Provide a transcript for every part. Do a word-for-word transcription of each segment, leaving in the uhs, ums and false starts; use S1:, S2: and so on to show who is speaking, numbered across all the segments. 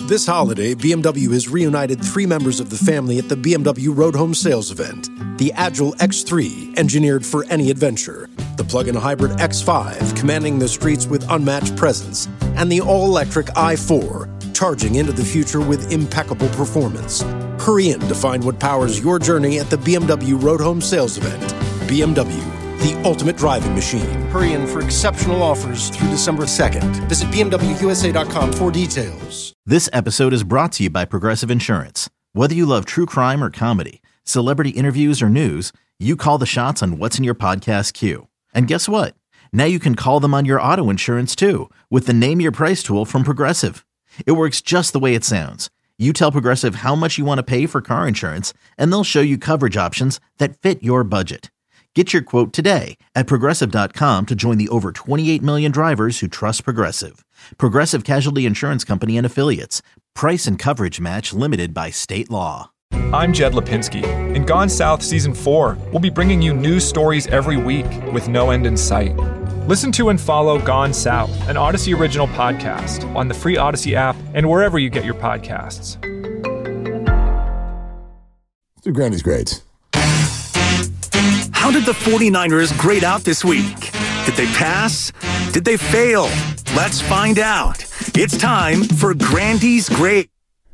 S1: This holiday, B M W has reunited three members of the family at the B M W Road Home Sales event. The Agile X three, engineered for any adventure. The plug-in hybrid X five, commanding the streets with unmatched presence. And the all-electric i four, charging into the future with impeccable performance. Hurry in to find what powers your journey at the B M W Road Home Sales event. B M W, the ultimate driving machine. Hurry in for exceptional offers through December second. Visit B M W U S A dot com for details.
S2: This episode is brought to you by Progressive Insurance. Whether you love true crime or comedy, celebrity interviews or news, you call the shots on what's in your podcast queue. And guess what? Now you can call them on your auto insurance too with the Name Your Price tool from Progressive. It works just the way it sounds. You tell Progressive how much you want to pay for car insurance, and they'll show you coverage options that fit your budget. Get your quote today at Progressive dot com to join the over twenty-eight million drivers who trust Progressive. Progressive Casualty Insurance Company and Affiliates. Price and coverage match limited by state law.
S3: I'm Jed Lipinski. In Gone South Season four, we'll be bringing you news stories every week with no end in sight. Listen to and follow Gone South, an Odyssey original podcast on the free Odyssey app and wherever you get your podcasts.
S4: Let's do Grandy's grades.
S5: How did the 49ers grade out this week? Did they pass? Did they fail? Let's find out. It's time for Grandy's grade.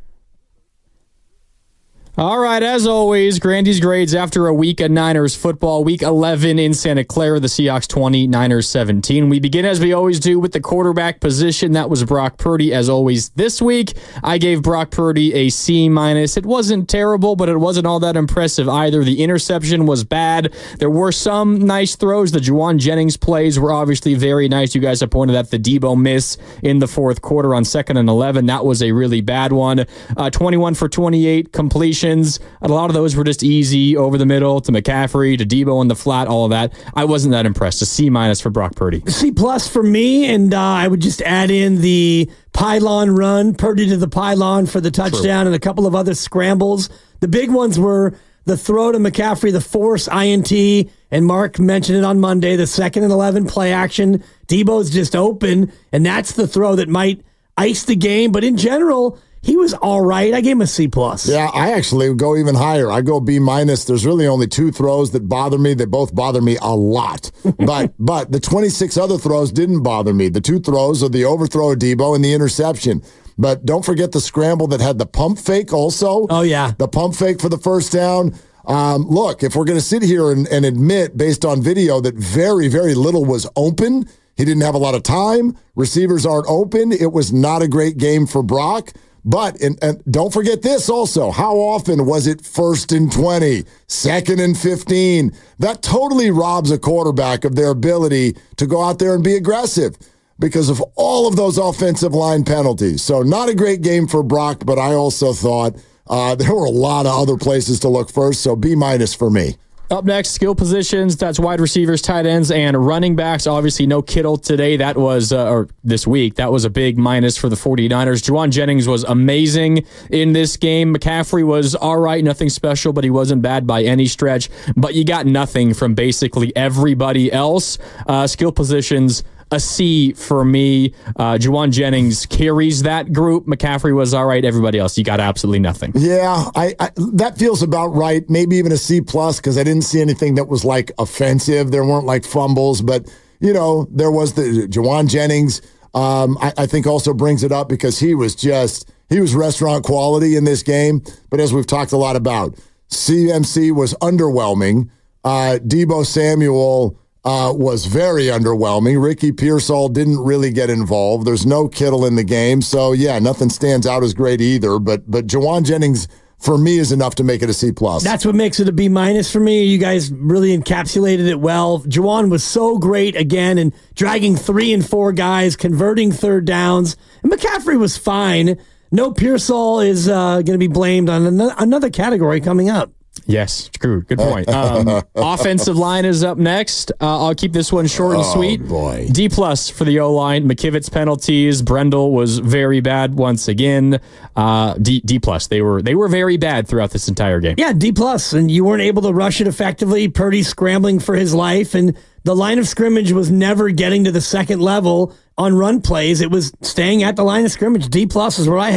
S6: All right, as always, Grandy's grades after a week of Niners football, week eleven in Santa Clara, the Seahawks twenty, Niners seventeen. We begin, as we always do, with the quarterback position. That was Brock Purdy, as always, this week. I gave Brock Purdy a C minus. It wasn't terrible, but it wasn't all that impressive either. The interception was bad. There were some nice throws. The Juwan Jennings plays were obviously very nice. You guys have pointed out the Debo miss in the fourth quarter on second and eleven. That was a really bad one. Uh, twenty-one for twenty-eight completion. A lot of those were just easy over the middle to McCaffrey, to Debo in the flat, all of that. I wasn't that impressed. A C minus for Brock Purdy.
S7: C plus for me, and uh, I would just add in the pylon run, Purdy to the pylon for the touchdown, True. And a couple of other scrambles. The big ones were the throw to McCaffrey, the force I N T, and Mark mentioned it on Monday, the second and eleven play action. Debo's just open, and that's the throw that might ice the game. But in general, he was all right. I gave him a C plus.
S4: Yeah, I actually would go even higher. I go B minus. There's really only two throws that bother me. They both bother me a lot. But but the twenty-six other throws didn't bother me. The two throws are the overthrow of Debo and the interception. But don't forget the scramble that had the pump fake also.
S7: Oh, yeah.
S4: The pump fake for the first down. Um, look, if we're going to sit here and, and admit, based on video, that very, very little was open, he didn't have a lot of time, receivers aren't open, it was not a great game for Brock. But, and, and don't forget this also, how often was it first and twenty, second and fifteen? That totally robs a quarterback of their ability to go out there and be aggressive because of all of those offensive line penalties. So not a great game for Brock, but I also thought uh, there were a lot of other places to look first, so B minus for me.
S6: Up next, skill positions. That's wide receivers, tight ends, and running backs. Obviously, no Kittle today. That was, uh, or this week, that was a big minus for the 49ers. Juwan Jennings was amazing in this game. McCaffrey was all right, nothing special, but he wasn't bad by any stretch. But you got nothing from basically everybody else. Uh, skill positions, a C for me. Uh, Juwan Jennings carries that group. McCaffrey was all right. Everybody else, you got absolutely nothing.
S4: Yeah, I, I that feels about right. Maybe even a C plus because I didn't see anything that was like offensive. There weren't like fumbles, but you know there was the Juwan Jennings. Um, I, I think also brings it up because he was just he was restaurant quality in this game. But as we've talked a lot about, C M C was underwhelming. Uh, Debo Samuel. Uh, was very underwhelming. Ricky Pearsall didn't really get involved. There's no Kittle in the game. So, yeah, nothing stands out as great either. But but Juwan Jennings, for me, is enough to make it a C plus.
S7: That's what makes it a B minus for me. You guys really encapsulated it well. Juwan was so great again and dragging three and four guys, converting third downs. And McCaffrey was fine. No Pearsall is uh, going to be blamed on an- another category coming up.
S6: Yes, true. Good point. Um, offensive line is up next. Uh, I'll keep this one short and
S4: oh,
S6: sweet.
S4: Boy.
S6: D plus for the O-line. McKivitz penalties. Brendel was very bad once again. Uh, D D plus. They were they were very bad throughout this entire game.
S7: Yeah, D plus, and you weren't able to rush it effectively. Purdy scrambling for his life, and the line of scrimmage was never getting to the second level on run plays. It was staying at the line of scrimmage. D plus is where I had it.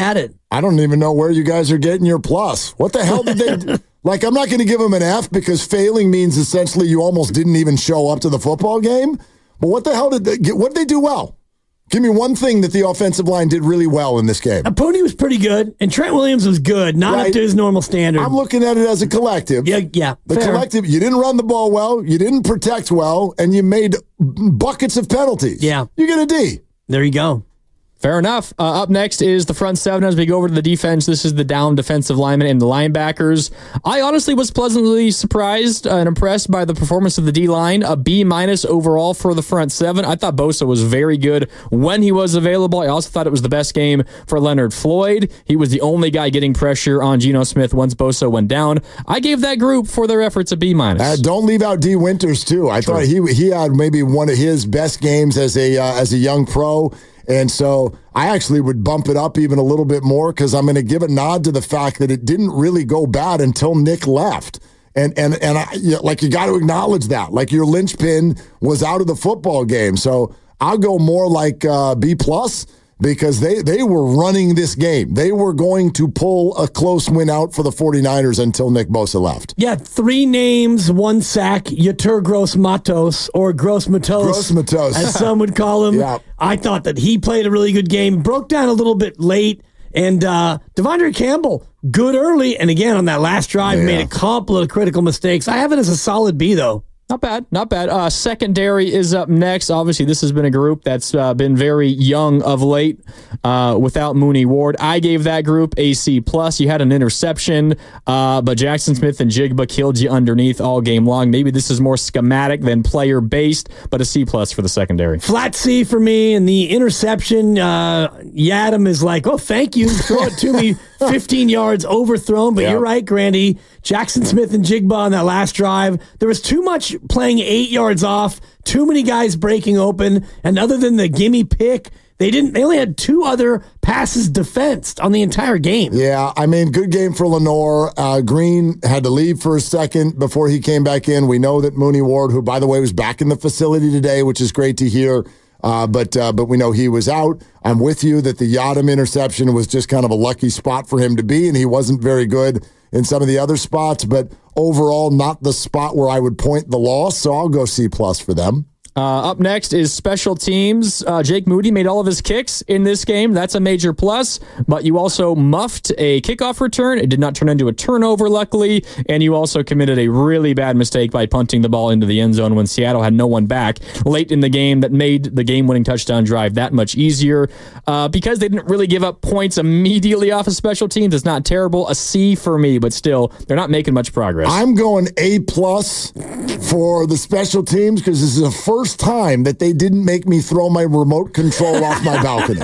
S4: I don't even know where you guys are getting your plus. What the hell did they do? Like, I'm not going to give them an F because failing means essentially you almost didn't even show up to the football game. But what the hell did they get? What did they do well? Give me one thing that the offensive line did really well in this game.
S7: Pony was pretty good, and Trent Williams was good, not
S4: right.
S7: up to his normal standard.
S4: I'm looking at it as a collective.
S7: Yeah, yeah.
S4: The
S7: fair.
S4: collective, you didn't run the ball well, you didn't protect well, and you made buckets of penalties.
S7: Yeah.
S4: You get a D.
S7: There you go.
S6: Fair enough. Uh, up next is the front seven. As we go over to the defense, this is the down defensive linemen and the linebackers. I honestly was pleasantly surprised and impressed by the performance of the D-line. A B minus overall for the front seven. I thought Bosa was very good when he was available. I also thought it was the best game for Leonard Floyd. He was the only guy getting pressure on Geno Smith once Bosa went down. I gave that group for their efforts a B minus.
S4: Uh, don't leave out D Winters too. I True. thought he he had maybe one of his best games as a uh, as a young pro. And so I actually would bump it up even a little bit more because I'm going to give a nod to the fact that it didn't really go bad until Nick left. And and and I, you know, like you got to acknowledge that. Like your linchpin was out of the football game. So I'll go more like uh, B plus because they, they were running this game. They were going to pull a close win out for the 49ers until Nick Bosa left.
S7: Yeah, three names, one sack, Yetur Gross-Matos, or Gross-Matos,
S4: Gross-Matos.
S7: as some would call him.
S4: Yeah.
S7: I thought that he played a really good game, broke down a little bit late, and uh, Devondre Campbell, good early, and again, on that last drive,
S4: yeah.
S7: made a couple of critical mistakes. I have it as a solid B, though.
S6: Not bad, not bad. Uh, secondary is up next. Obviously, this has been a group that's uh, been very young of late uh, without Mooney Ward. I gave that group a C plus. You had an interception, uh, but Jackson Smith and Jigba killed you underneath all game long. Maybe this is more schematic than player based, but a C plus for the secondary.
S7: Flat C for me, and the interception. Uh, Yadam is like, oh, thank you, throw it to me, fifteen yards overthrown. But
S4: yep.
S7: You're right, Grandy. Jackson Smith and Jigba on that last drive. There was too much playing eight yards off, too many guys breaking open, and other than the gimme pick, they didn't. They only had two other passes defensed on the entire game.
S4: Yeah, I mean, good game for Lenore. Uh, Green had to leave for a second before he came back in. We know that Mooney Ward, who, by the way, was back in the facility today, which is great to hear, uh, but uh, but we know he was out. I'm with you that the Yadam interception was just kind of a lucky spot for him to be, and he wasn't very good in some of the other spots, but overall not the spot where I would point the loss, so I'll go C plus for them.
S6: Uh, up next is special teams. Uh, Jake Moody made all of his kicks in this game. That's a major plus, but you also muffed a kickoff return. It did not turn into a turnover, luckily, and you also committed a really bad mistake by punting the ball into the end zone when Seattle had no one back late in the game that made the game-winning touchdown drive that much easier. Uh, because they didn't really give up points immediately off of special teams, it's not terrible. A C for me, but still, they're not making much progress.
S4: I'm going A plus for the special teams because this is the first time that they didn't make me throw my remote control off my balcony.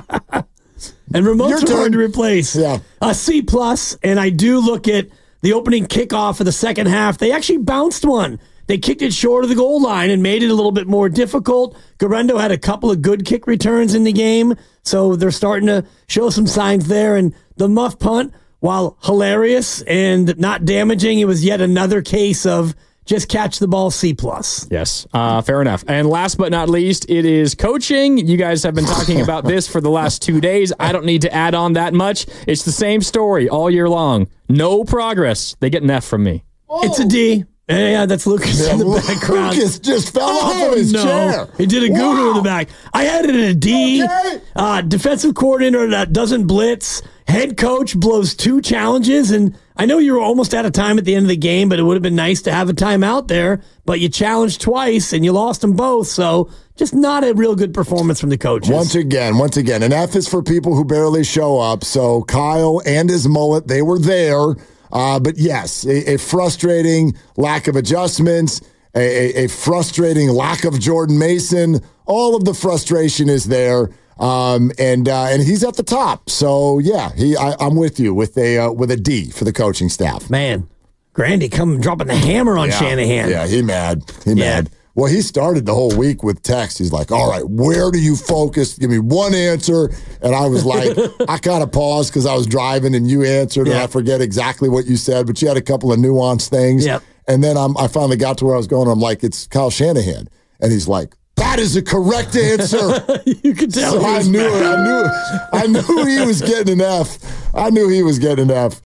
S7: And remotes
S4: Your
S7: are hard
S4: turn.
S7: to replace.
S4: Yeah.
S7: A C plus, and I do look at the opening kickoff of the second half. They actually bounced one. They kicked it short of the goal line and made it a little bit more difficult. Garendo had a couple of good kick returns in the game, so they're starting to show some signs there. And the muff punt, while hilarious and not damaging, it was yet another case of just catch the ball, C plus.
S6: Yes, uh, fair enough. And last but not least, it is coaching. You guys have been talking about this for the last two days. I don't need to add on that much. It's the same story all year long. No progress. They get an F from me.
S7: It's a D. Yeah, yeah, that's Lucas
S4: Yeah,
S7: in the background.
S4: Lucas just fell
S7: Oh,
S4: off of his
S7: no.
S4: chair.
S7: He did a guru
S4: Wow.
S7: in the back. I had it at a D.
S4: Okay.
S7: Uh, defensive coordinator that doesn't blitz. Head coach blows two challenges. And I know you were almost out of time at the end of the game, but it would have been nice to have a timeout there. But you challenged twice and you lost them both. So just not a real good performance from the coaches.
S4: Once again, once again, an F is for people who barely show up. So Kyle and his mullet, they were there. Uh, but yes, a, a frustrating lack of adjustments, a, a, a frustrating lack of Jordan Mason. All of the frustration is there, um, and uh, and he's at the top. So yeah, he I, I'm with you with a uh, with a D for the coaching staff.
S7: Man, Grandy come dropping the hammer on
S4: Yeah.
S7: Shanahan.
S4: Yeah, he mad. He
S7: Yeah.
S4: mad. Well, he started the whole week with text. He's like, all right, where do you focus? Give me one answer. And I was like, I kind of paused because I was driving and you answered, and
S7: Yeah.
S4: I forget exactly what you said, but you had a couple of nuanced things.
S7: Yep.
S4: And then I'm, I finally got to where I was going. I'm like, it's Kyle Shanahan. And he's like, that is the correct answer.
S7: You could tell.
S4: So
S7: he
S4: I
S7: was
S4: knew
S7: mad.
S4: it. I knew I knew he was getting an F. I knew he was getting an F.